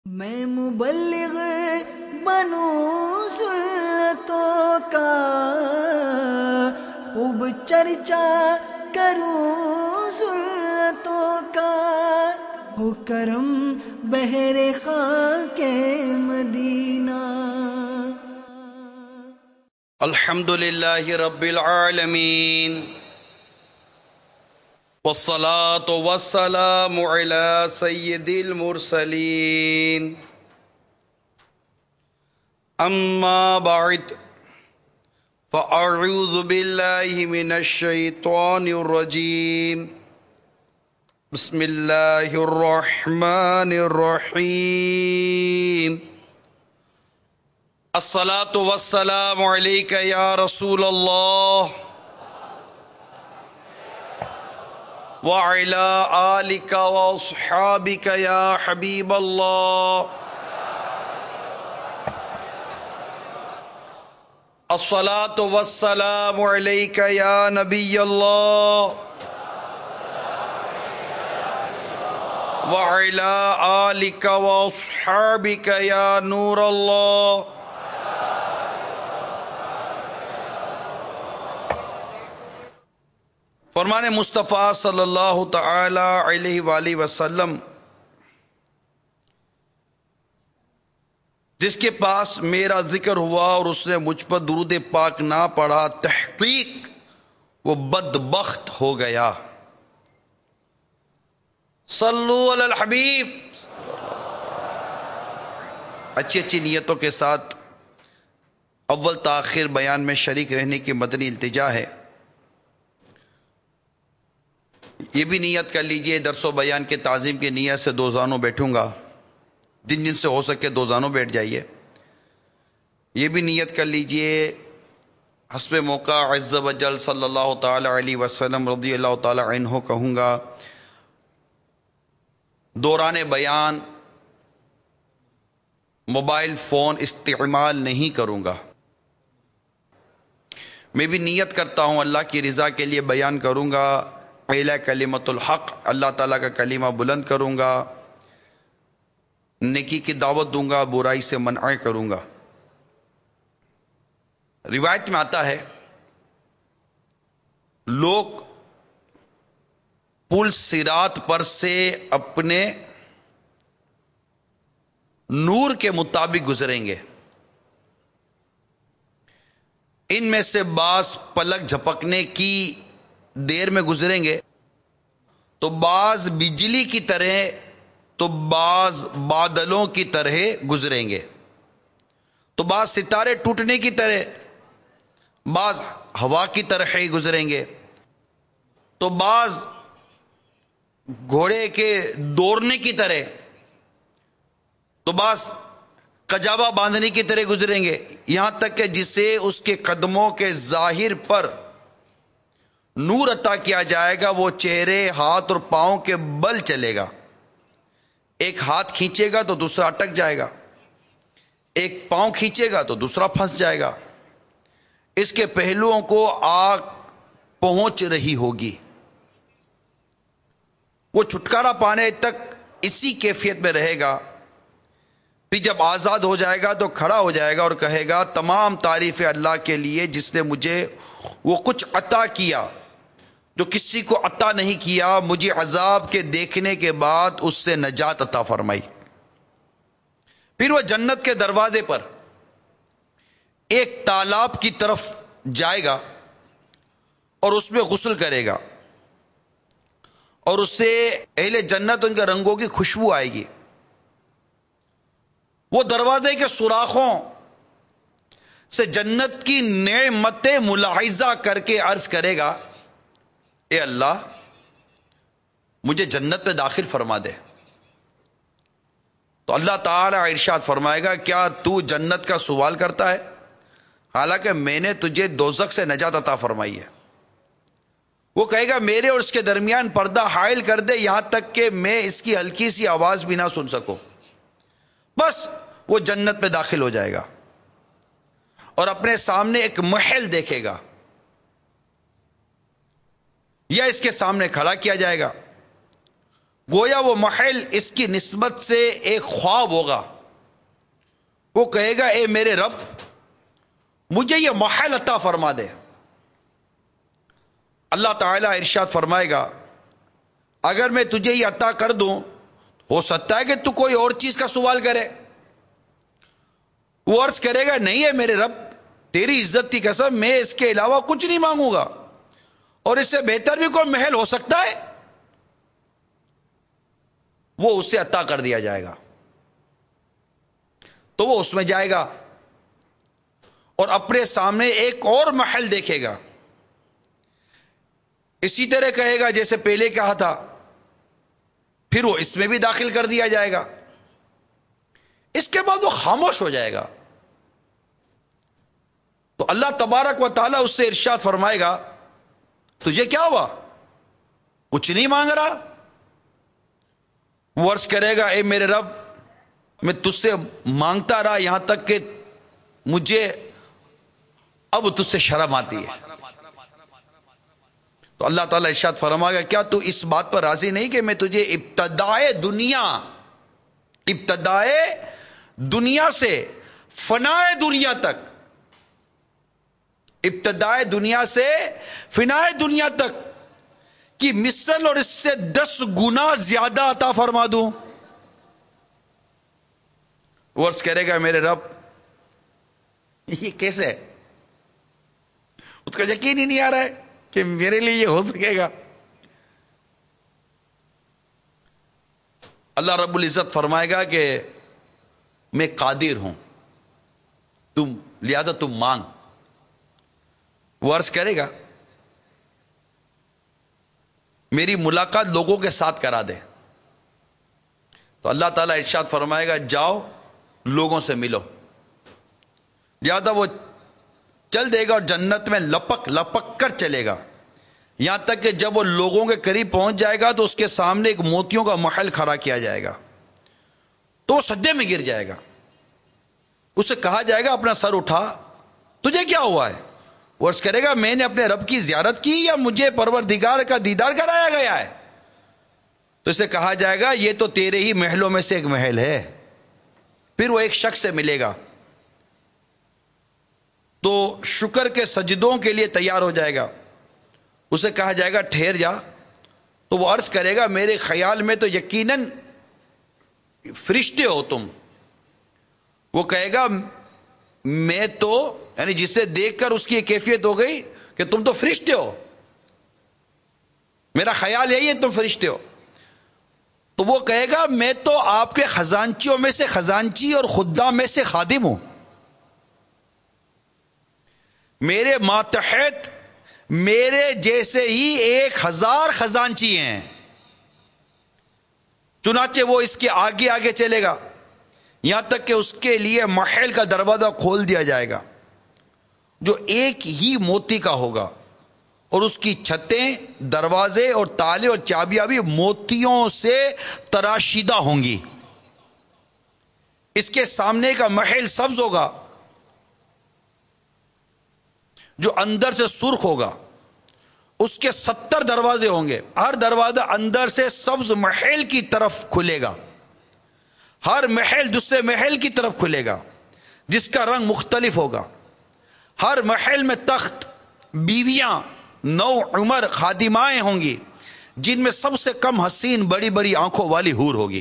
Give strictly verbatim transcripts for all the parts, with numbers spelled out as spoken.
میں مبلغ بنوں سنتوں کا، خوب چرچا کروں سنتوں کا، ہو کرم بہر خاک مدینہ۔ الحمد للہ رب العالمین، والصلاة والسلام على سید المرسلین، اما بعد فاعوذ باللہ من الشیطان الرجیم، بسم اللہ الرحمن الرحیم۔ الصلاة والسلام علیک یا رسول اللہ وعلى آلك واصحابك يا حبيب الله۔ الصلاة والسلام عليك يا نبي الله وعلى آلك واصحابك يا نور الله۔ فرمان مصطفیٰ صلی اللہ تعالی علیہ وآلہ وسلم، جس کے پاس میرا ذکر ہوا اور اس نے مجھ پر درود پاک نہ پڑھا، تحقیق وہ بدبخت ہو گیا۔ صلو علی الحبیب۔ اچھی اچھی نیتوں کے ساتھ اول تاخیر بیان میں شریک رہنے کی مدنی التجا ہے۔ یہ بھی نیت کر لیجئے، درس و بیان کے تعظیم کی نیت سے دو زانوں بیٹھوں گا، جن جن سے ہو سکے دو زانوں بیٹھ جائیے۔ یہ بھی نیت کر لیجئے، حسب موقع عز و جل صلی اللہ تعالی علیہ وسلم رضی اللہ تعالی عنہ کہوں گا، دوران بیان موبائل فون استعمال نہیں کروں گا۔ میں بھی نیت کرتا ہوں اللہ کی رضا کے لیے بیان کروں گا، اعلی کلمت الحق، اللہ تعالیٰ کا کلمہ بلند کروں گا، نیکی کی دعوت دوں گا، برائی سے منع کروں گا۔ روایت میں آتا ہے لوگ پل صراط پر سے اپنے نور کے مطابق گزریں گے، ان میں سے بعض پلک جھپکنے کی دیر میں گزریں گے تو بعض بجلی کی طرح تو بعض بادلوں کی طرح گزریں گے، تو بعض ستارے ٹوٹنے کی طرح، بعض ہوا کی طرح ہی گزریں گے، تو بعض گھوڑے کے دوڑنے کی طرح، تو بعض کجاوا باندھنے کی طرح گزریں گے، یہاں تک کہ جسے اس کے قدموں کے ظاہر پر نور عطا کیا جائے گا وہ چہرے، ہاتھ اور پاؤں کے بل چلے گا۔ ایک ہاتھ کھینچے گا تو دوسرا اٹک جائے گا، ایک پاؤں کھینچے گا تو دوسرا پھنس جائے گا، اس کے پہلوؤں کو آگ پہنچ رہی ہوگی، وہ چھٹکارا پانے تک اسی کیفیت میں رہے گا، پھر جب آزاد ہو جائے گا تو کھڑا ہو جائے گا اور کہے گا تمام تعریف اللہ کے لیے جس نے مجھے وہ کچھ عطا کیا جو کسی کو عطا نہیں کیا، مجھے عذاب کے دیکھنے کے بعد اس سے نجات عطا فرمائی۔ پھر وہ جنت کے دروازے پر ایک تالاب کی طرف جائے گا اور اس میں غسل کرے گا، اور اس سے اہل جنت ان کے رنگوں کی خوشبو آئے گی۔ وہ دروازے کے سوراخوں سے جنت کی نعمتیں ملاحظہ کر کے عرض کرے گا، اے اللہ مجھے جنت میں داخل فرما دے۔ تو اللہ تعالی ارشاد فرمائے گا، کیا تو جنت کا سوال کرتا ہے حالانکہ میں نے تجھے دوزخ سے نجات عطا فرمائی ہے؟ وہ کہے گا میرے اور اس کے درمیان پردہ حائل کر دے یہاں تک کہ میں اس کی ہلکی سی آواز بھی نہ سن سکوں۔ بس وہ جنت میں داخل ہو جائے گا اور اپنے سامنے ایک محل دیکھے گا، یا اس کے سامنے کھڑا کیا جائے گا، گویا وہ محل اس کی نسبت سے ایک خواب ہوگا. وہ کہے گا اے میرے رب مجھے یہ محل عطا فرما دے. اللہ تعالیٰ ارشاد فرمائے گا اگر میں تجھے یہ عطا کر دوں ہو سکتا ہے کہ تو کوئی اور چیز کا سوال کرے. وہ عرض کرے گا نہیں ہے میرے رب تیری عزت کی قسم میں اس کے علاوہ کچھ نہیں مانگوں گا، اور اس سے بہتر بھی کوئی محل ہو سکتا ہے. وہ اسے عطا کر دیا جائے گا تو وہ اس میں جائے گا اور اپنے سامنے ایک اور محل دیکھے گا. اسی طرح کہے گا جیسے پہلے کہا تھا، پھر وہ اس میں بھی داخل کر دیا جائے گا. اس کے بعد وہ خاموش ہو جائے گا. تو اللہ تبارک و تعالیٰ اس سے ارشاد فرمائے گا تجھے کیا ہوا، کچھ نہیں مانگ رہا؟ وہ عرض کرے گا اے میرے رب میں تجھ سے مانگتا رہا یہاں تک کہ مجھے اب تجھ سے شرم آتی ہے. تو اللہ تعالیٰ ارشاد فرمائے گا کیا تو اس بات پر راضی نہیں کہ میں تجھے ابتدائے دنیا ابتدائے دنیا سے فنائے دنیا تک ابتدائے دنیا سے فنائے دنیا تک کی مثل اور اس سے دس گنا زیادہ عطا فرما دوں؟ وہ عرض کرے گا میرے رب یہ کیسے؟ اس کا یقین ہی نہیں آ رہا ہے کہ میرے لیے یہ ہو سکے گا. اللہ رب العزت فرمائے گا کہ میں قادر ہوں، تم لہذا تم مانگ. وہ عرض کرے گا میری ملاقات لوگوں کے ساتھ کرا دے. تو اللہ تعالیٰ ارشاد فرمائے گا جاؤ لوگوں سے ملو. لہذا وہ چل دے گا اور جنت میں لپک لپک کر چلے گا، یہاں تک کہ جب وہ لوگوں کے قریب پہنچ جائے گا تو اس کے سامنے ایک موتیوں کا محل کھڑا کیا جائے گا تو وہ سجدے میں گر جائے گا. اسے کہا جائے گا اپنا سر اٹھا، تجھے کیا ہوا ہے؟ وہ عرض کرے گا میں نے اپنے رب کی زیارت کی یا مجھے پروردگار کا دیدار کرایا گیا ہے؟ تو اسے کہا جائے گا یہ تو تیرے ہی محلوں میں سے ایک محل ہے. پھر وہ ایک شخص سے ملے گا تو شکر کے سجدوں کے لیے تیار ہو جائے گا. اسے کہا جائے گا ٹھہر جا. تو وہ عرض کرے گا میرے خیال میں تو یقیناً فرشتے ہو تم. وہ کہے گا میں تو یعنی جسے دیکھ کر اس کی ایک کیفیت ہو گئی کہ تم تو فرشتے ہو، میرا خیال یہی ہے تم فرشتے ہو. تو وہ کہے گا میں تو آپ کے خزانچیوں میں سے خزانچی اور خدام میں سے خادم ہوں، میرے ماتحت میرے جیسے ہی ایک ہزار خزانچی ہیں. چنانچہ وہ اس کے آگے آگے چلے گا یہاں تک کہ اس کے لیے محل کا دروازہ کھول دیا جائے گا جو ایک ہی موتی کا ہوگا، اور اس کی چھتیں، دروازے اور تالے اور چابیاں بھی موتیوں سے تراشیدہ ہوں گی. اس کے سامنے کا محل سبز ہوگا جو اندر سے سرخ ہوگا. اس کے ستر دروازے ہوں گے، ہر دروازہ اندر سے سبز محل کی طرف کھلے گا. ہر محل دوسرے محل کی طرف کھلے گا جس کا رنگ مختلف ہوگا. ہر محل میں تخت، بیویاں، نو عمر خادمائیں ہوں گی جن میں سب سے کم حسین بڑی بڑی آنکھوں والی حور ہوگی.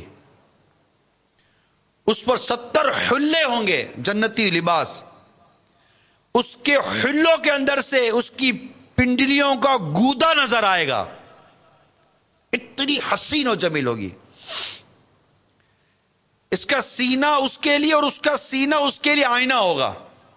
اس پر ستر حلے ہوں گے جنتی لباس. اس کے حلوں کے اندر سے اس کی پنڈلیوں کا گودا نظر آئے گا، اتنی حسین و جمیل ہوگی. اس کا سینہ اس کے لیے اور اس کا سینہ اس کے لیے آئینہ ہوگا.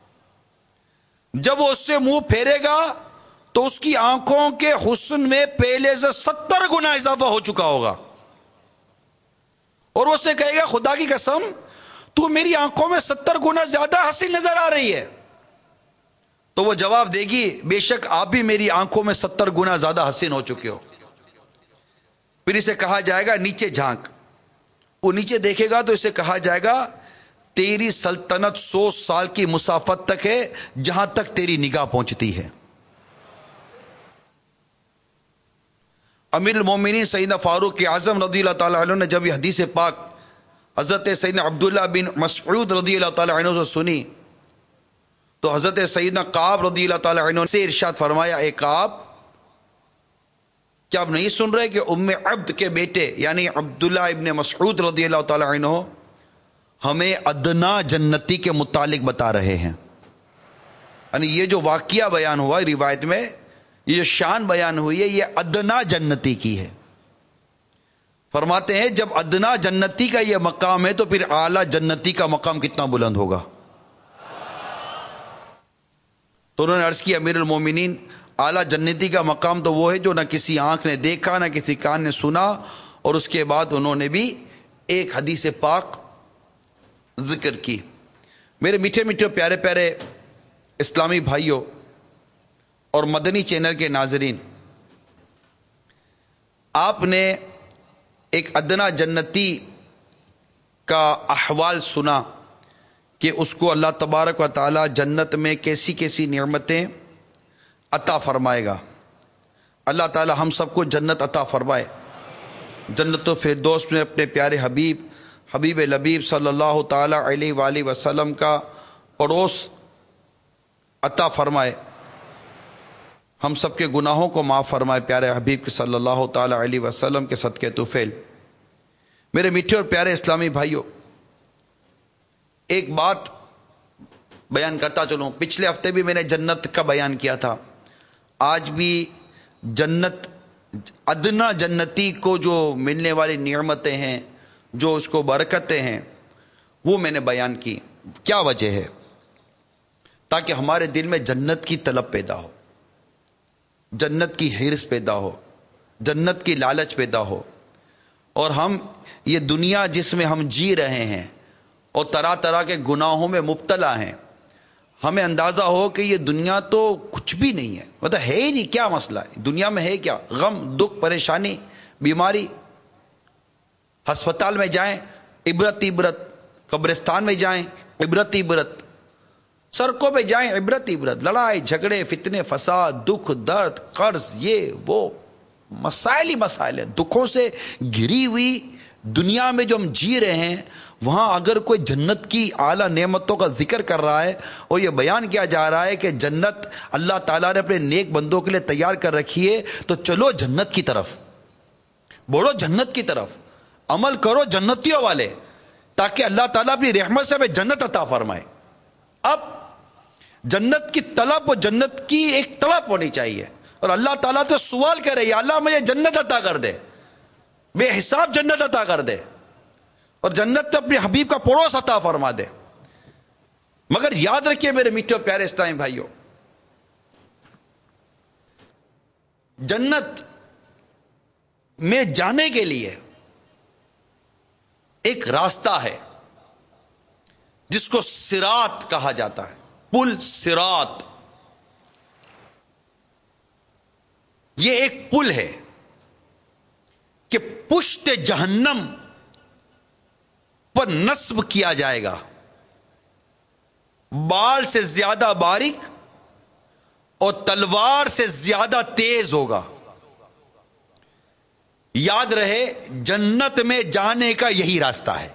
جب وہ اس سے منہ پھیرے گا تو اس کی آنکھوں کے حسن میں پہلے سے ستر گنا اضافہ ہو چکا ہوگا. اور وہ اس سے کہے گا خدا کی قسم تو میری آنکھوں میں ستر گنا زیادہ حسین نظر آ رہی ہے. تو وہ جواب دے گی بے شک آپ بھی میری آنکھوں میں ستر گنا زیادہ حسین ہو چکے ہو. پھر اسے کہا جائے گا نیچے جھانک. وہ نیچے دیکھے گا تو اسے کہا جائے گا تیری سلطنت سو سال کی مسافت تک ہے جہاں تک تیری نگاہ پہنچتی ہے. امیر المومنین سیدنا فاروق اعظم رضی اللہ تعالیٰ عنہ نے جب یہ حدیث پاک حضرت سیدنا عبداللہ بن مسعود رضی اللہ تعالیٰ عنہ سے سنی تو حضرت سیدنا کعب رضی اللہ تعالیٰ عنہ سے ارشاد فرمایا، اے کعب، کیا آپ نہیں سن رہے کہ ام عبد کے بیٹے یعنی عبداللہ ابن مسعود رضی اللہ تعالیٰ عنہ ہمیں ادنا جنتی کے متعلق بتا رہے ہیں؟ یعنی یہ جو واقعہ بیان ہوا روایت میں، یہ جو شان بیان ہوئی ہے، یہ ادنا جنتی کی ہے۔ فرماتے ہیں جب ادنا جنتی کا یہ مقام ہے تو پھر اعلی جنتی کا مقام کتنا بلند ہوگا۔ تو انہوں نے عرض کی، امیر المومنین، اعلی جنتی کا مقام تو وہ ہے جو نہ کسی آنکھ نے دیکھا نہ کسی کان نے سنا، اور اس کے بعد انہوں نے بھی ایک حدیث پاک ذکر کی۔ میرے میٹھے میٹھے پیارے پیارے اسلامی بھائیوں اور مدنی چینل کے ناظرین، آپ نے ایک ادنا جنتی کا احوال سنا کہ اس کو اللہ تبارک و تعالی جنت میں کیسی کیسی نعمتیں عطا فرمائے گا۔ اللہ تعالی ہم سب کو جنت عطا فرمائے، جنت و فردوس میں اپنے پیارے حبیب حبیب لبیب صلی اللہ تعالی علیہ وآلہ وسلم کا پڑوس عطا فرمائے، ہم سب کے گناہوں کو معاف فرمائے پیارے حبیب کے صلی اللہ تعالی علیہ وسلم کے صدقے طفیل۔ میرے میٹھے اور پیارے اسلامی بھائیوں، ایک بات بیان کرتا چلوں، پچھلے ہفتے بھی میں نے جنت کا بیان کیا تھا، آج بھی جنت ادنا جنتی کو جو ملنے والی نعمتیں ہیں، جو اس کو برکتیں ہیں، وہ میں نے بیان کی۔ کیا وجہ ہے؟ تاکہ ہمارے دل میں جنت کی طلب پیدا ہو، جنت کی حرص پیدا ہو، جنت کی لالچ پیدا ہو، اور ہم یہ دنیا جس میں ہم جی رہے ہیں اور طرح طرح کے گناہوں میں مبتلا ہیں، ہمیں اندازہ ہو کہ یہ دنیا تو کچھ بھی نہیں ہے، مطلب ہے ہی نہیں، کیا مسئلہ ہے دنیا میں، ہے کیا؟ غم، دکھ، پریشانی، بیماری۔ ہسپتال میں جائیں عبرت عبرت، قبرستان میں جائیں عبرت عبرت، سڑکوں پہ جائیں عبرت عبرت، لڑائی جھگڑے فتنے فساد، دکھ درد قرض، یہ وہ مسائل ہی مسائل ہیں۔ دکھوں سے گھری ہوئی دنیا میں جو ہم جی رہے ہیں، وہاں اگر کوئی جنت کی اعلیٰ نعمتوں کا ذکر کر رہا ہے اور یہ بیان کیا جا رہا ہے کہ جنت اللہ تعالیٰ نے اپنے نیک بندوں کے لیے تیار کر رکھی ہے، تو چلو جنت کی طرف بڑھو، جنت کی طرف عمل کرو جنتیوں والے، تاکہ اللہ تعالیٰ اپنی رحمت سے ہمیں جنت عطا فرمائے۔ اب جنت کی طلب و جنت کی ایک طلب ہونی چاہیے، اور اللہ تعالیٰ سے سوال کرے، یا اللہ مجھے جنت عطا کر دے، بے حساب جنت عطا کر دے، اور جنت تو اپنے حبیب کا پڑوس عطا فرما دے۔ مگر یاد رکھیے میرے میٹھے اور پیارے اسلامی بھائیوں، جنت میں جانے کے لیے ایک راستہ ہے جس کو صراط کہا جاتا ہے، پل صراط۔ یہ ایک پل ہے کہ پشت جہنم پر نصب کیا جائے گا، بال سے زیادہ باریک اور تلوار سے زیادہ تیز ہوگا۔ یاد رہے، جنت میں جانے کا یہی راستہ ہے،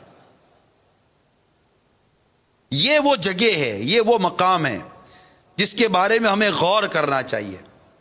یہ وہ جگہ ہے، یہ وہ مقام ہے جس کے بارے میں ہمیں غور کرنا چاہیے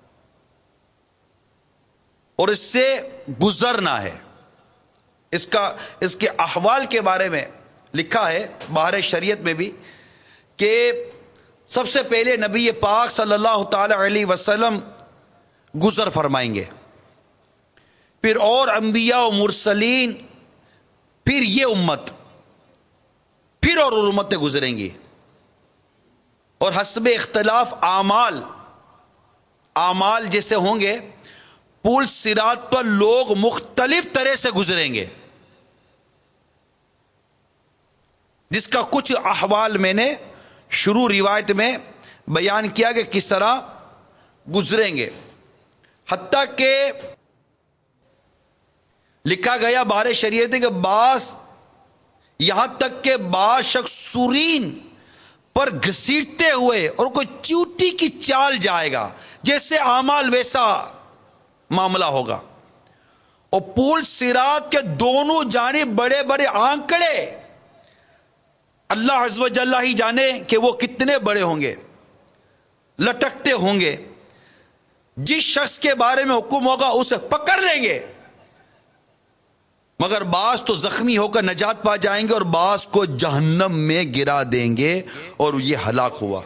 اور اس سے گزرنا ہے۔ اس کا اس کے احوال کے بارے میں لکھا ہے بہار شریعت میں بھی کہ سب سے پہلے نبی پاک صلی اللہ تعالی علیہ وسلم گزر فرمائیں گے، پھر اور انبیاء و مرسلین، پھر یہ امت، پھر اور امتیں گزریں گی، اور حسب اختلاف اعمال اعمال جیسے ہوں گے، پل صراط پر لوگ مختلف طرح سے گزریں گے، جس کا کچھ احوال میں نے شروع روایت میں بیان کیا کہ کس طرح گزریں گے۔ حتیٰ کہ لکھا گیا بہار شریعت کہ بعض، یہاں تک کہ بعض شخص سورین پر گھسیٹتے ہوئے اور کوئی چیوٹی کی چال جائے گا، جیسے اعمال ویسا معاملہ ہوگا، اور پول صراط کے دونوں جانب بڑے بڑے آنکڑے، اللہ عز و جل ہی جانے کہ وہ کتنے بڑے ہوں گے، لٹکتے ہوں گے. جس شخص کے بارے میں حکم ہوگا اسے پکڑ لیں گے، مگر بعض تو زخمی ہو کر نجات پا جائیں گے اور بعض کو جہنم میں گرا دیں گے اور یہ ہلاک ہوا.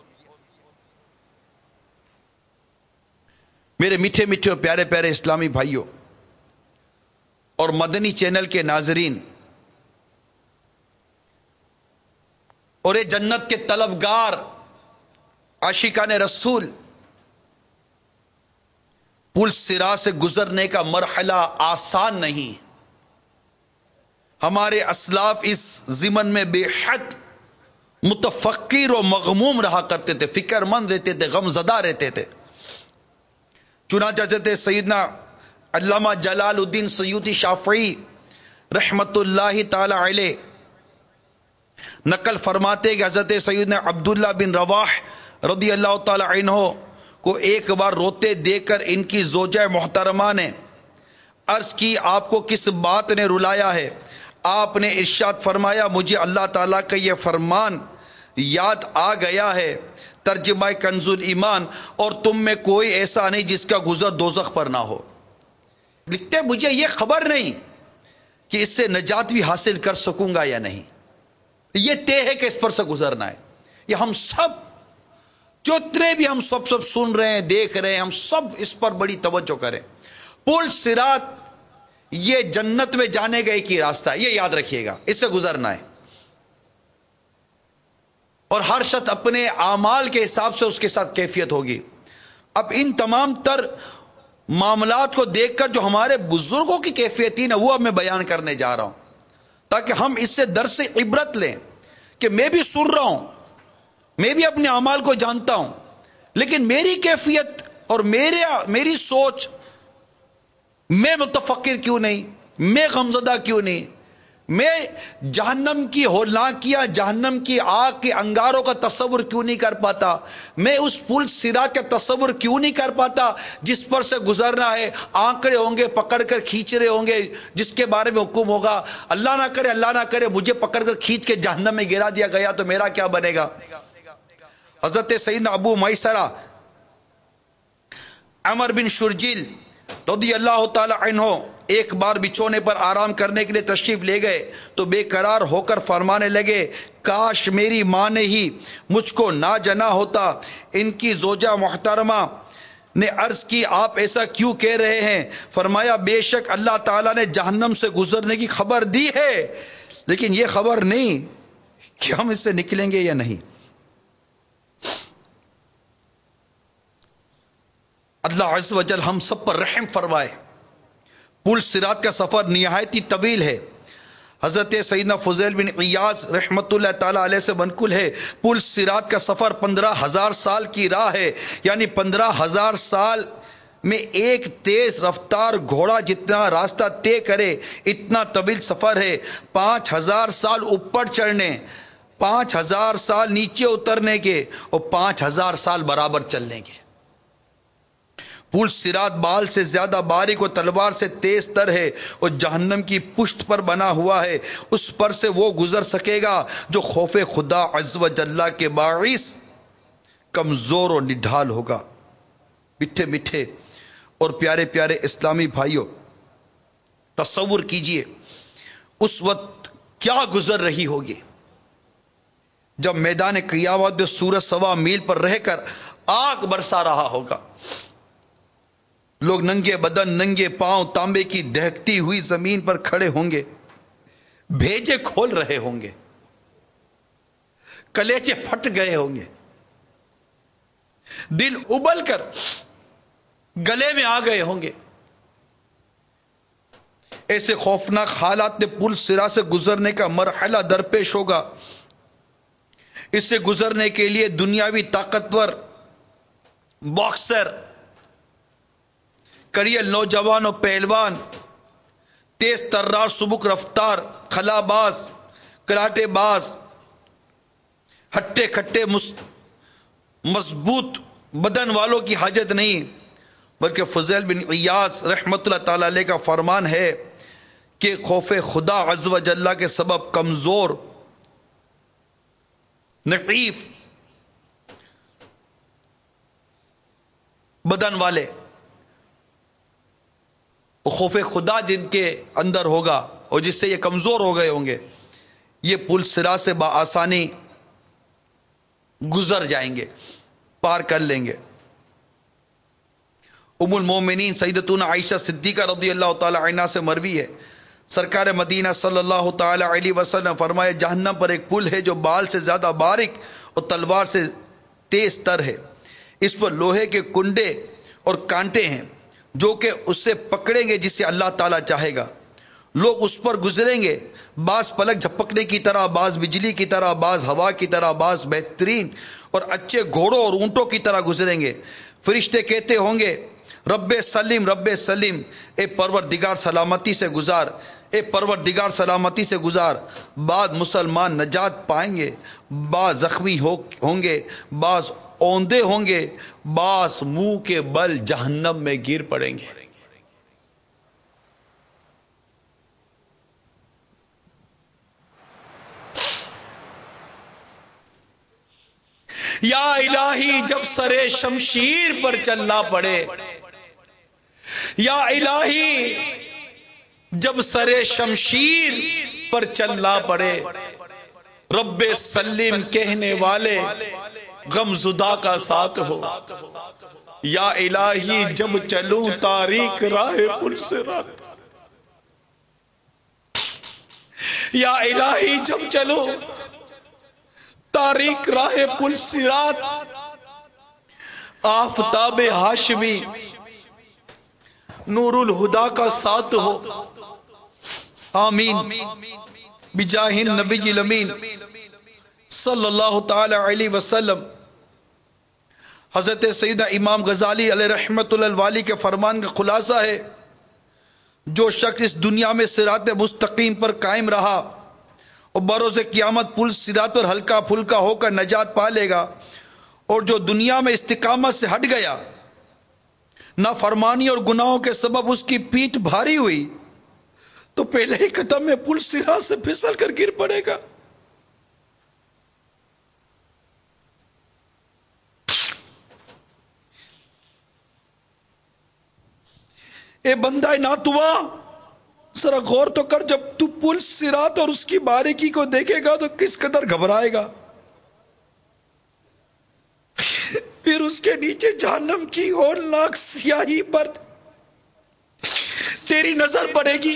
میرے میٹھے میٹھے اور پیارے پیارے اسلامی بھائیوں اور مدنی چینل کے ناظرین اور یہ جنت کے طلبگار عاشقان رسول، پل صراط سے گزرنے کا مرحلہ آسان نہیں. ہمارے اسلاف اس ضمن میں بے حد متفکر و مغموم رہا کرتے تھے، فکر مند رہتے تھے، غم زدہ رہتے تھے. چنانچہ حضرت سیدنا علامہ جلال الدین سیوطی شافعی رحمت اللہ تعالی علیہ نقل فرماتے کہ حضرت سیدنا عبداللہ بن رواح رضی اللہ تعالی عنہ کو ایک بار روتے دیکھ کر ان کی زوجہ محترمہ نے عرض کی، آپ کو کس بات نے رلایا ہے؟ آپ نے ارشاد فرمایا، مجھے اللہ تعالیٰ کا یہ فرمان یاد آ گیا ہے، ترجمہ کنز ایمان، اور تم میں کوئی ایسا نہیں جس کا گزر دوزخ پر نہ ہو. لکھتے مجھے یہ خبر نہیں کہ اس سے نجات بھی حاصل کر سکوں گا یا نہیں، یہ طے ہے کہ اس پر سے گزرنا ہے. یہ ہم سب جتنے بھی ہم سب سب سن رہے ہیں، دیکھ رہے ہیں، ہم سب اس پر بڑی توجہ کریں. پل صراط یہ جنت میں جانے کا ایک ہی راستہ ہے، یہ یاد رکھیے گا، اس سے گزرنا ہے. اور ہر شخص اپنے اعمال کے حساب سے اس کے ساتھ کیفیت ہوگی. اب ان تمام تر معاملات کو دیکھ کر جو ہمارے بزرگوں کی کیفیت تھی نا، وہ اب میں بیان کرنے جا رہا ہوں، تاکہ ہم اس سے درس عبرت لیں کہ میں بھی سن رہا ہوں، میں بھی اپنے اعمال کو جانتا ہوں، لیکن میری کیفیت اور میرے میری سوچ، میں متفکر کیوں نہیں، میں غمزدہ کیوں نہیں، میں جہنم کی ہولناکیاں، جہنم کی آگ کے انگاروں کا تصور کیوں نہیں کر پاتا، میں اس پل صراط کا تصور کیوں نہیں کر پاتا جس پر سے گزرنا ہے. آنکڑے ہوں گے پکڑ کر کھینچ رہے ہوں گے، جس کے بارے میں حکم ہوگا، اللہ نہ کرے اللہ نہ کرے مجھے پکڑ کر کھینچ کے جہنم میں گرا دیا گیا تو میرا کیا بنے گا. حضرت سیدنا ابو میسرہ عمر بن شرجیل رضی اللہ تعالی عنہ ایک بار بچھونے پر آرام کرنے کے لیے تشریف لے گئے تو بے قرار ہو کر فرمانے لگے، کاش میری ماں نے ہی مجھ کو نہ جنا ہوتا. ان کی زوجہ محترمہ نے عرض کی، آپ ایسا کیوں کہہ رہے ہیں؟ فرمایا، بے شک اللہ تعالیٰ نے جہنم سے گزرنے کی خبر دی ہے، لیکن یہ خبر نہیں کہ ہم اس سے نکلیں گے یا نہیں. اللہ عز و جل ہم سب پر رحم فرمائے. پل صراط کا سفر نہایت ہی طویل ہے. حضرت سیدنا فضیل بن عیاض رحمت اللہ تعالی علیہ سے منقول ہے، پل صراط کا سفر پندرہ ہزار سال کی راہ ہے، یعنی پندرہ ہزار سال میں ایک تیز رفتار گھوڑا جتنا راستہ طے کرے اتنا طویل سفر ہے. پانچ ہزار سال اوپر چڑھنے، پانچ ہزار سال نیچے اترنے کے، اور پانچ ہزار سال برابر چلنے کے. پل صراط بال سے زیادہ باریک اور تلوار سے تیز تر ہے اور جہنم کی پشت پر بنا ہوا ہے. اس پر سے وہ گزر سکے گا جو خوف خدا عز و جل کے باعث کمزور اور نڈھال ہوگا. میٹھے میٹھے اور پیارے پیارے اسلامی بھائیوں، تصور کیجئے اس وقت کیا گزر رہی ہوگی جب میدان قیامت میں سورج سوا میل پر رہ کر آگ برسا رہا ہوگا. لوگ ننگے بدن، ننگے پاؤں تانبے کی دہکتی ہوئی زمین پر کھڑے ہوں گے، بھیجے کھول رہے ہوں گے، کلیجے پھٹ گئے ہوں گے، دل ابل کر گلے میں آ گئے ہوں گے. ایسے خوفناک حالات میں پل صراط سے گزرنے کا مرحلہ درپیش ہوگا. اس سے گزرنے کے لیے دنیاوی طاقتور باکسر، کریل نوجوان و پہلوان، تیز ترار سبک رفتار خلا باز، کراٹے باز، ہٹے کھٹے مضبوط بدن والوں کی حاجت نہیں. بلکہ فضیل بن عیاض رحمت اللہ تعالی علیہ کا فرمان ہے کہ خوف خدا عز و جل کے سبب کمزور، نحیف بدن والے، خوف خدا جن کے اندر ہوگا اور جس سے یہ کمزور ہو گئے ہوں گے، یہ پل صراط سے بآسانی گزر جائیں گے، پار کر لیں گے۔ ام المومنین سیدتنا عائشہ صدیقہ رضی اللہ تعالی عنہا سے مروی ہے، سرکار مدینہ صلی اللہ تعالی علیہ وسلم فرمایا جہنم پر ایک پل ہے جو بال سے زیادہ باریک اور تلوار سے تیز تر ہے، اس پر لوہے کے کنڈے اور کانٹے ہیں جو کہ اسے پکڑیں گے جسے اللہ تعالیٰ چاہے گا۔ لوگ اس پر گزریں گے، بعض پلک جھپکنے کی طرح، بعض بجلی کی طرح، بعض ہوا کی طرح، بعض بہترین اور اچھے گھوڑوں اور اونٹوں کی طرح گزریں گے۔ فرشتے کہتے ہوں گے رب سلیم رب سلیم، اے پروردگار سلامتی سے گزار، اے پروردگار سلامتی سے گزار۔ بعض مسلمان نجات پائیں گے، بعض زخمی ہوں گے، بعض اوندے ہوں گے، بعض منہ کے بل جہنم میں گر پڑیں گے۔ یا الہی جب سرے شمشیر پر چلنا پڑے، یا الہی جب سرے شمشیر پر چلنا پڑے، رب سلیم کہنے والے غم زدہ کا ساتھ ہو۔ یا الہی جب چلوں تاریک راہ پل صراط، یا الہی جب چلوں تاریک راہ پل صراط، آفتاب ہاشمی نور الہدا کا ساتھ ہو۔ آمین بجاہ النبی الامین صلی اللہ تعالی علیہ وسلم۔ حضرت سیدہ امام غزالی علیہ رحمت اللہ الوالی کے فرمان کا خلاصہ ہے، جو شخص اس دنیا میں صراط مستقیم پر قائم رہا اور بروز قیامت پل صراط پر ہلکا پھلکا ہو کر نجات پا لے گا، اور جو دنیا میں استقامت سے ہٹ گیا، نافرمانی اور گناہوں کے سبب اس کی پیٹھ بھاری ہوئی، تو پہلے ہی قدم میں پل صراط سے پھسل کر گر پڑے گا۔ اے بندہ ناتواں، ذرا غور تو کر، جب تو پل صراط اور اس کی باریکی کو دیکھے گا تو کس قدر گھبرائے گا، پھر اس کے نیچے جہنم کی ہولناک سیاہی پر تیری نظر پڑے گی۔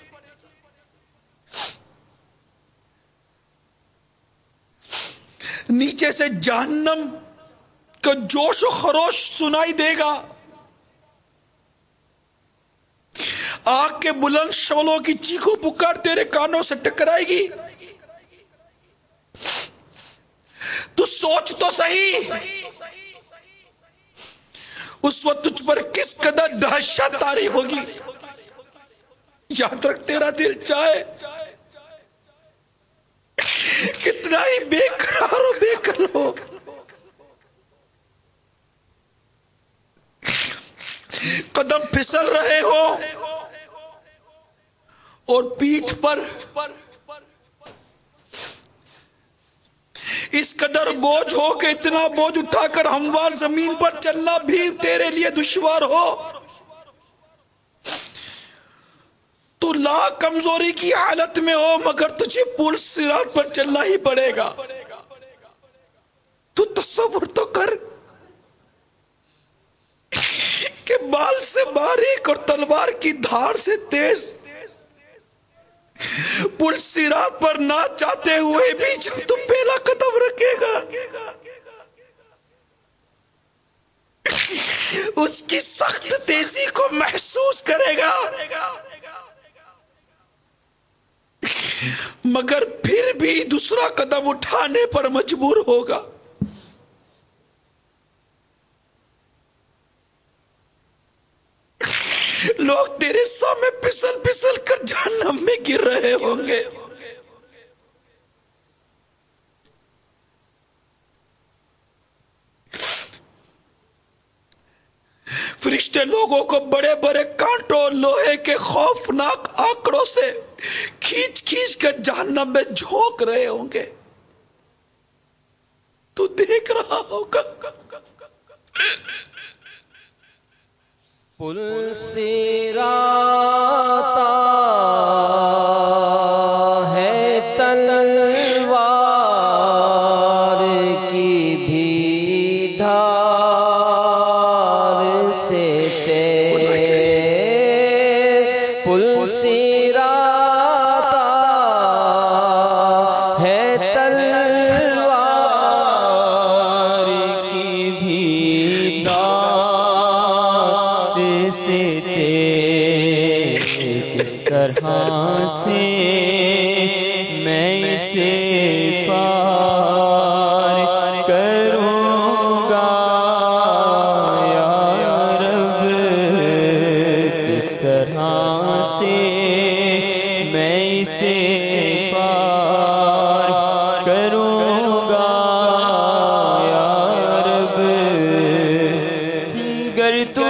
نیچے سے جہنم کا جوش و خروش سنائی دے گا، آگ کے بلند شعلوں کی چیخو پکار تیرے کانوں سے ٹکرائے گی۔ تو سوچ تو صحیح، اس وقت تجھ پر کس قدر دہشت طاری ہوگی۔ یاد رکھ، تیرا دل چاہے کتنا ہی بے قرار و بے کل ہو، قدم پھسل رہے ہو اور پیٹھ پر اس قدر بوجھ ہو کہ اتنا بوجھ اٹھا کر ہموار زمین پر چلنا بھی تیرے لیے دشوار ہو، تو لاکھ کمزوری کی حالت میں ہو، مگر تجھے پل صراط پر چلنا ہی پڑے گا۔ تو تصور تو کر کہ بال سے باریک اور تلوار کی دھار سے تیز پل صراط پر نہ چاہتے ہوئے بھی جب تو پہلا قدم رکھے گا، اس کی سخت تیزی کو محسوس کرے گا، مگر پھر بھی دوسرا قدم اٹھانے پر مجبور ہوگا۔ لوگ تیرے سامنے پھسل پھسل کر جہنم میں گر رہے ہوں گے، فرشتے لوگوں کو بڑے بڑے کانٹوں لوہے کے خوفناک آنکڑوں سے کھینچ کھینچ کر جہنم میں جھونک رہے ہوں گے. تو دیکھ رہا ہوگا پل سراتا ہے تلوار کی بھی دھار سے تیز. پل سراتا ہے تلوار کی بھی دھار سے تیز. کس طرح سے میں اسے پار کروں گا یا رب. کس طرح سے میں اسے پار کروں گا یا رب. گر تو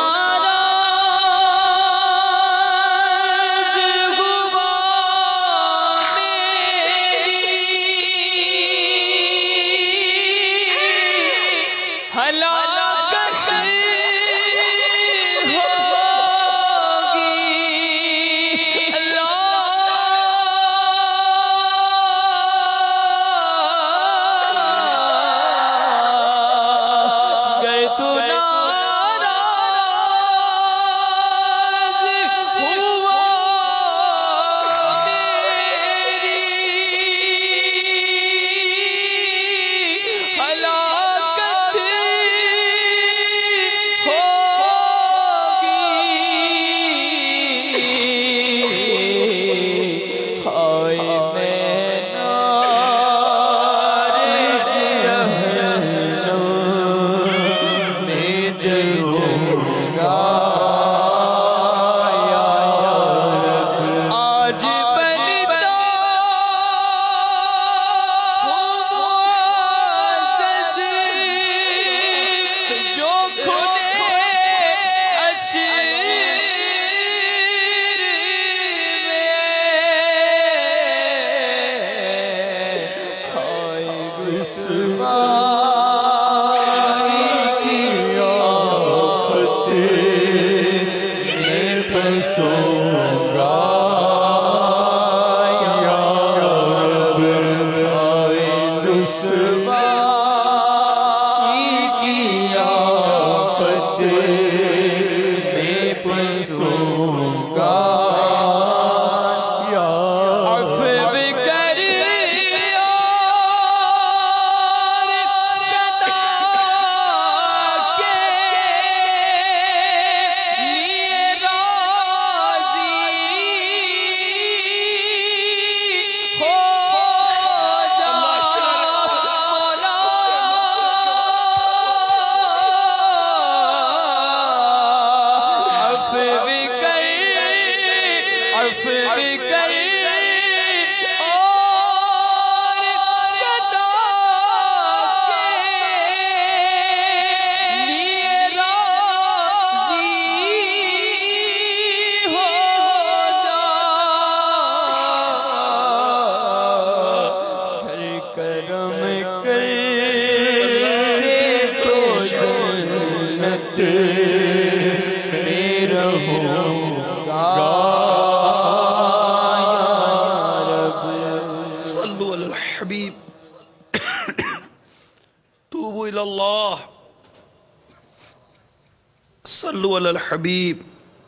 صلو علی الحبیب.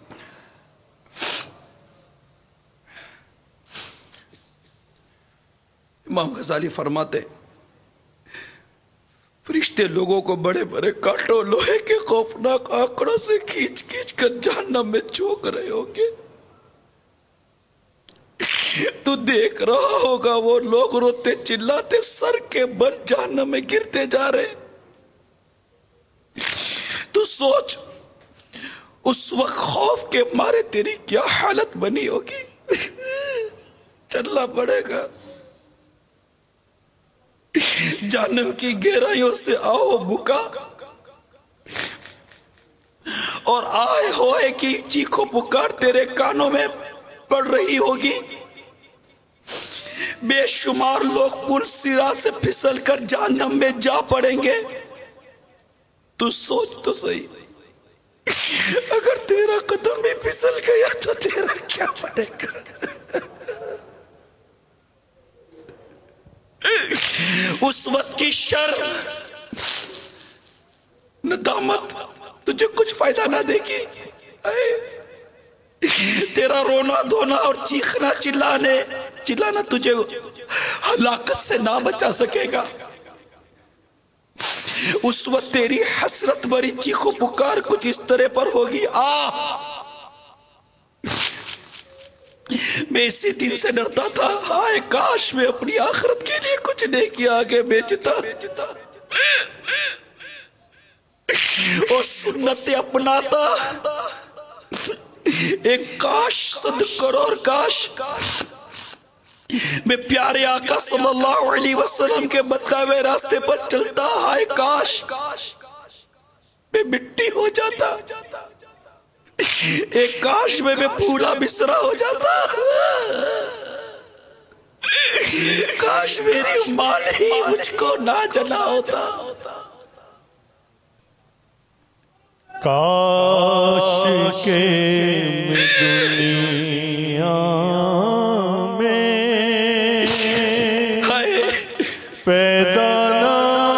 امام غزالی فرماتے فرشتے لوگوں کو بڑے بڑے کانٹوں لوہے کے خوفناک آنکڑوں سے کھینچ کھینچ کر جہنم میں جھونک رہے ہوں گے. تو دیکھ رہا ہوگا وہ لوگ روتے چلاتے سر کے بل جہنم میں گرتے جا رہے. تو سوچ اس وقت خوف کے مارے تیری کیا حالت بنی ہوگی. چلنا پڑے گا جہنم کی گہرائیوں سے آؤ بکا اور آئے ہوئے کی چیخو پکار تیرے کانوں میں پڑ رہی ہوگی. بے شمار لوگ پل صراط سے پھسل کر جہنم میں جا پڑیں گے. تو سوچ تو صحیح، اگر تیرا قدم بھی پھسل گیا تو تیرا کیا پڑے گا؟ اس وقت کی شرم، ندامت تجھے کچھ فائدہ نہ دے گی. تیرا رونا دھونا اور چیخنا چلانے چلانا تجھے ہلاکت سے نہ بچا سکے گا. اس وقت تیری حسرت بھری چیخو پکار کچھ اس طرح پر ہوگی، آ میں اسی دن سے ڈرتا تھا، ہائے کاش میں اپنی آخرت کے لیے کچھ نیکی آگے بیچتا اور سنتیں اپناتا. ایک کاش، صد کروڑ کاش میں پیارے آقا صلی اللہ علیہ وسلم کے بتائے راستے پر چلتا. ہائے کاش میں مٹی ہو جاتا. ایک کاش میں میں پھولا بسرا ہو جاتا. کاش میری ماں نے مجھ کو نہ جنا ہوتا. کاش کے میں دنیا میں پیدا نہ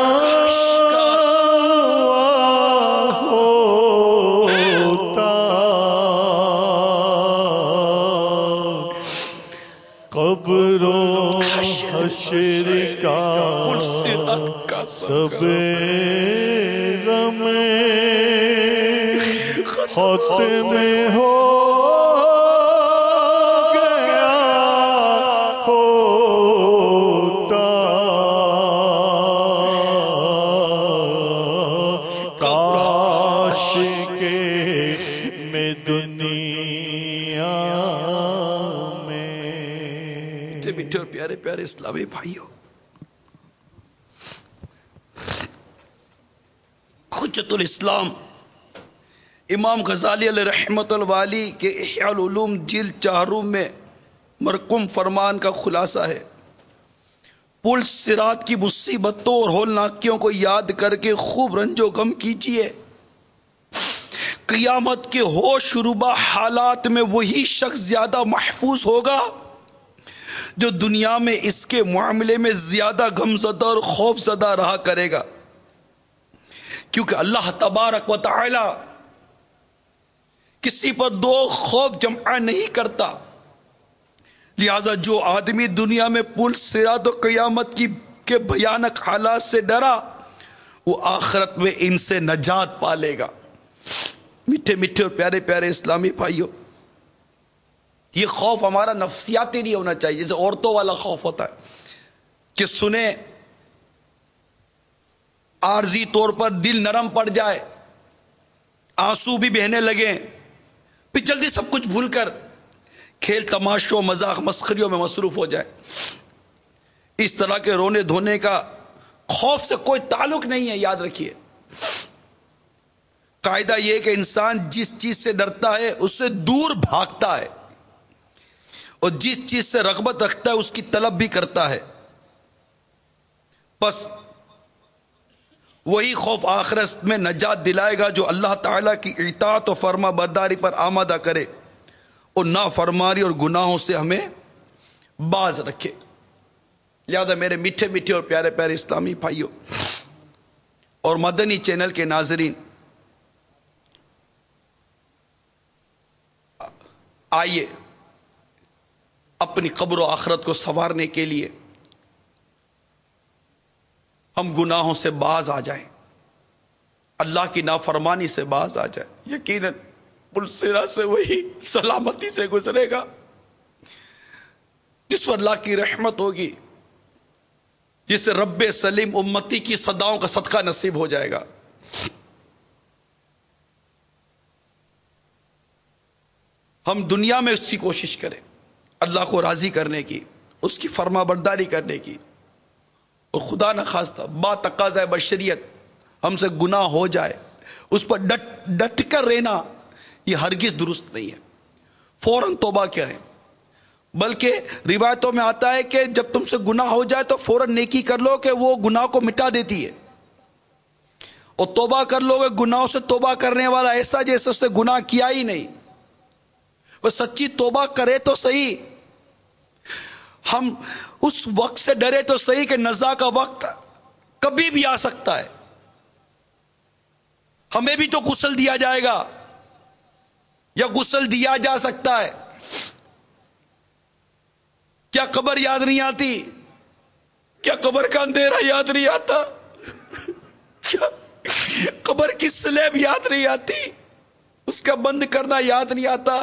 ہوتا، قبر و حشر کا سب غم ختم ہو گیا ہوتا. کاش کے میں دنیا میں. میٹھے اور پیارے پیارے اسلامی بھائیوں، حجت الاسلام امام غزالی علیہ رحمت الوالی کے احیاء العلوم جلد چہارم میں مرقوم فرمان کا خلاصہ ہے. پل صراط کی مصیبتوں اور ہولناکیوں کو یاد کر کے خوب رنج و غم کیجیے. قیامت کے ہوش ربا حالات میں وہی شخص زیادہ محفوظ ہوگا جو دنیا میں اس کے معاملے میں زیادہ غم زدہ اور خوف زدہ رہا کرے گا، کیونکہ اللہ تبارک و تعالی کسی پر دو خوف جمع نہیں کرتا. لہذا جو آدمی دنیا میں پل صراط و قیامت کی کے بھیانک حالات سے ڈرا، وہ آخرت میں ان سے نجات پالے گا. میٹھے میٹھے اور پیارے پیارے اسلامی بھائیوں، یہ خوف ہمارا نفسیاتی نہیں ہونا چاہیے جیسے عورتوں والا خوف ہوتا ہے کہ سنیں عارضی طور پر دل نرم پڑ جائے، آنسو بھی بہنے لگیں، پھر جلدی سب کچھ بھول کر کھیل تماشوں مذاق مسخریوں میں مصروف ہو جائے. اس طرح کے رونے دھونے کا خوف سے کوئی تعلق نہیں ہے. یاد رکھیے، قاعدہ یہ کہ انسان جس چیز سے ڈرتا ہے اس سے دور بھاگتا ہے، اور جس چیز سے رغبت رکھتا ہے اس کی طلب بھی کرتا ہے. بس وہی خوف آخرت میں نجات دلائے گا جو اللہ تعالیٰ کی اطاعت و فرما برداری پر آمادہ کرے اور نافرمانی اور گناہوں سے ہمیں باز رکھے. لہذا میرے میٹھے میٹھے اور پیارے پیارے اسلامی بھائیوں اور مدنی چینل کے ناظرین، آئیے اپنی قبر و آخرت کو سنوارنے کے لیے ہم گناہوں سے باز آ جائیں، اللہ کی نافرمانی سے باز آ جائیں. یقیناً پل صراط سے وہی سلامتی سے گزرے گا جس پر اللہ کی رحمت ہوگی، جسے رب سلیم امتی کی صداؤں کا صدقہ نصیب ہو جائے گا. ہم دنیا میں اس کی کوشش کریں اللہ کو راضی کرنے کی، اس کی فرما برداری کرنے کی، اور خدا نخواستہ با تقاضۂ بشریت ہم سے گناہ ہو جائے، اس پر ڈٹ ڈٹ کر رہنا یہ ہرگز درست نہیں ہے. فوراً توبہ کریں. بلکہ روایتوں میں آتا ہے کہ جب تم سے گناہ ہو جائے تو فوراً نیکی کر لو کہ وہ گناہ کو مٹا دیتی ہے. اور توبہ کر لو گے گناہوں سے توبہ کرنے والا ایسا جیسے اس نے گناہ کیا ہی نہیں. وہ سچی توبہ کرے تو صحیح. ہم اس وقت سے ڈرے تو صحیح کہ نزا کا وقت کبھی بھی آ سکتا ہے. ہمیں بھی تو غسل دیا جائے گا یا غسل دیا جا سکتا ہے. کیا قبر یاد نہیں آتی؟ کیا قبر کا اندھیرا یاد نہیں آتا؟ کیا قبر کی سلیب یاد نہیں آتی؟ اس کا بند کرنا یاد نہیں آتا؟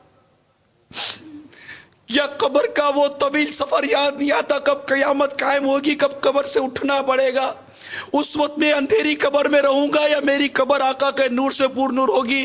یا قبر کا وہ طویل سفر یاد نہیں آتا؟ کب قیامت قائم ہوگی، کب قبر سے اٹھنا پڑے گا؟ اس وقت میں اندھیری قبر میں رہوں گا یا میری قبر آقا کے نور سے پور نور ہوگی؟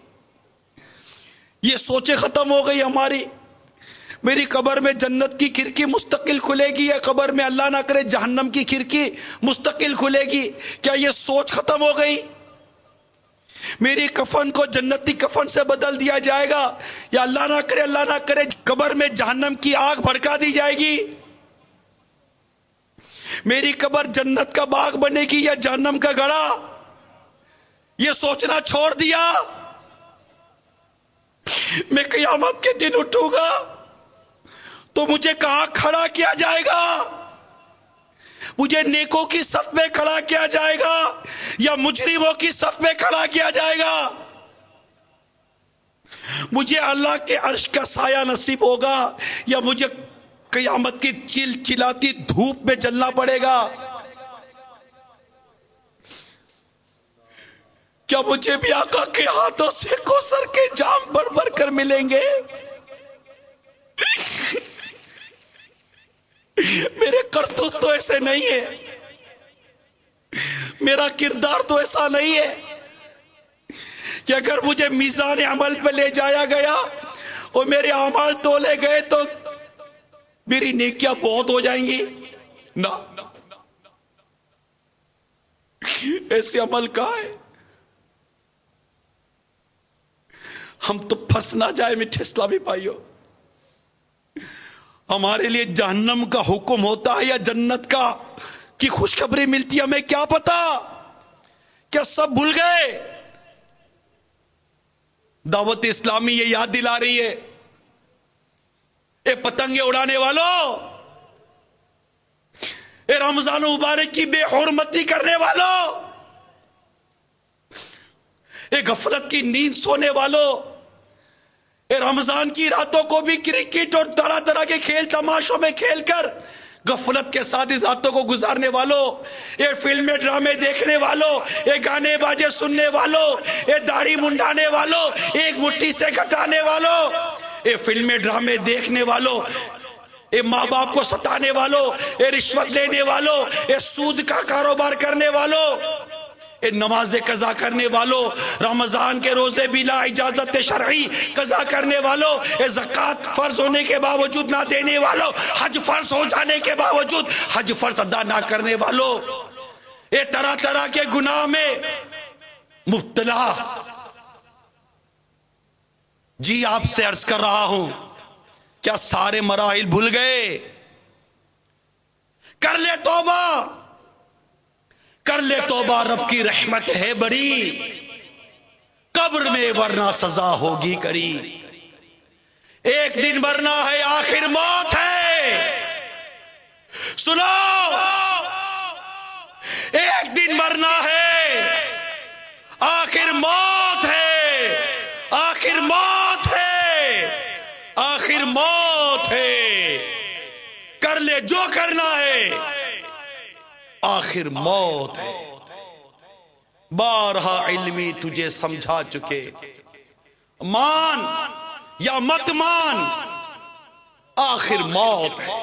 یہ سوچیں ختم ہو گئی ہماری. میری قبر میں جنت کی کھڑکی مستقل کھلے گی یا قبر میں اللہ نہ کرے جہنم کی کھڑکی مستقل کھلے گی؟ کیا یہ سوچ ختم ہو گئی؟ میری کفن کو جنتی کفن سے بدل دیا جائے گا یا اللہ نہ کرے اللہ نہ کرے قبر میں جہنم کی آگ بھڑکا دی جائے گی؟ میری قبر جنت کا باغ بنے گی یا جہنم کا گڑھا؟ یہ سوچنا چھوڑ دیا. میں قیامت کے دن اٹھوں گا تو مجھے کہاں کھڑا کیا جائے گا؟ مجھے نیکوں کی صف میں کھڑا کیا جائے گا یا مجرموں کی صف میں کھڑا کیا جائے گا؟ مجھے اللہ کے عرش کا سایہ نصیب ہوگا یا مجھے قیامت کی چل چلاتی دھوپ میں جلنا پڑے گا؟ کیا مجھے بھی آقا کے ہاتھوں سے کوثر کے جام بھر بھر کر ملیں گے؟ میرے کرتوت تو ایسے نہیں ہے، میرا کردار تو ایسا نہیں ہے کہ اگر مجھے میزان عمل پہ لے جایا گیا اور میرے اعمال تولے گئے تو میری نیکیاں بہت ہو جائیں گی. نہ، ایسے عمل کہاں ہے. ہم تو پھنس نہ جائے میٹھے اسلامی بھائیوں. ہمارے لیے جہنم کا حکم ہوتا ہے یا جنت کا کی خوشخبری ملتی ہے ہمیں کیا پتا؟ کیا سب بھول گئے؟ دعوت اسلامی یہ یاد دلا رہی ہے، اے پتنگے اڑانے والوں، اے رمضان مبارک کی بے حرمتی کرنے والوں، اے غفلت کی نیند سونے والوں، اے رمضان کی راتوں کو بھی کرکٹ اور طرح طرح کے کھیل تماشوں میں کھیل کر غفلت کے ساتھ اس راتوں کو گزارنے والوں، اے فلمیں ڈرامے دیکھنے والوں، اے گانے باجے سننے والوں، اے داڑھی منڈانے والوں، ایک مٹھی سے گھٹانے والوں، اے فلمیں ڈرامے دیکھنے والوں، اے ماں باپ کو ستانے والوں، اے رشوت لینے والوں، اے سود کا کاروبار کرنے والوں، اے نماز قضا کرنے والوں، رمضان کے روزے بلا اجازت شرعی قضا کرنے والوں، اے زکوٰۃ فرض ہونے کے باوجود نہ دینے والوں، حج فرض ہو جانے کے باوجود حج فرض ادا نہ کرنے والوں، اے طرح طرح کے گناہ میں مبتلا. جی آپ سے عرض کر رہا ہوں، کیا سارے مراحل بھول گئے؟ کر لے توبہ، کر لے توبہ، رب کی رحمت ہے بڑی، قبر میں ورنہ سزا ہوگی کری. ایک دن مرنا ہے، آخر موت ہے. سنو، ایک دن مرنا ہے، آخر موت ہے، آخر موت ہے، آخر موت ہے. کر لے جو کرنا ہے، آخر موت ہے. بارہا علمی تجھے سمجھا چکے، مان یا مت مان، آخر موت ہے،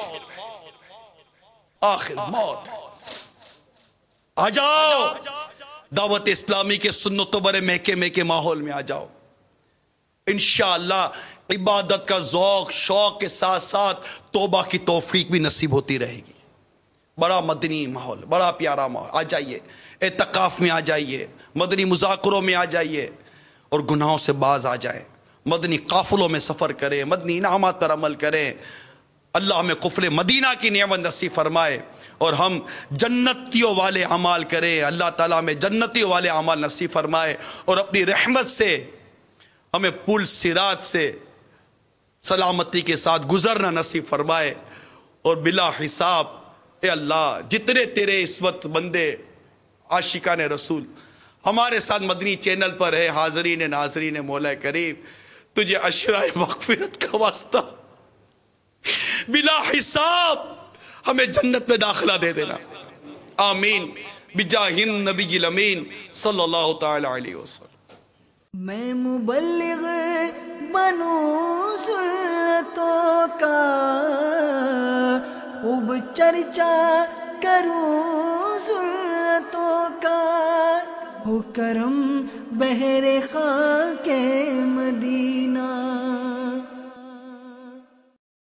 آخر موت ہے. آ جاؤ دعوت اسلامی کے سنتوں برے مہکے مہکے ماحول میں آ جاؤ. انشاءاللہ عبادت کا ذوق شوق کے ساتھ ساتھ توبہ کی توفیق بھی نصیب ہوتی رہے گی. بڑا مدنی ماحول، بڑا پیارا ماحول. آ جائیے اعتکاف میں آ جائیے، مدنی مذاکروں میں آ جائیے اور گناہوں سے باز آ جائیں، مدنی قافلوں میں سفر کریں، مدنی انعامات پر عمل کریں۔ اللہ ہمیں قفل مدینہ کی نعمت نصیب فرمائے اور ہم جنتیوں والے اعمال کریں۔ اللہ تعالیٰ ہمیں جنتیوں والے اعمال نصیب فرمائے اور اپنی رحمت سے ہمیں پل صراط سے سلامتی کے ساتھ گزرنا نصیب فرمائے اور بلا حساب۔ اے اللہ، جتنے تیرے اس وقت بندے عاشقان رسول ہمارے ساتھ مدنی چینل پر ہے، حاضرین ناظرین مولا کریم، تجھے عشرۂ مغفرت کا واسطہ بلا حساب ہمیں جنت میں داخلہ دے دینا، آمین بجاہ النبی الامین صلی اللہ تعالی علیہ وسلم۔ میں مبلغ بنوں سنتوں کا، خوب چرچا کروں سنتوں کا، ہو کرم بہر خاک مدینہ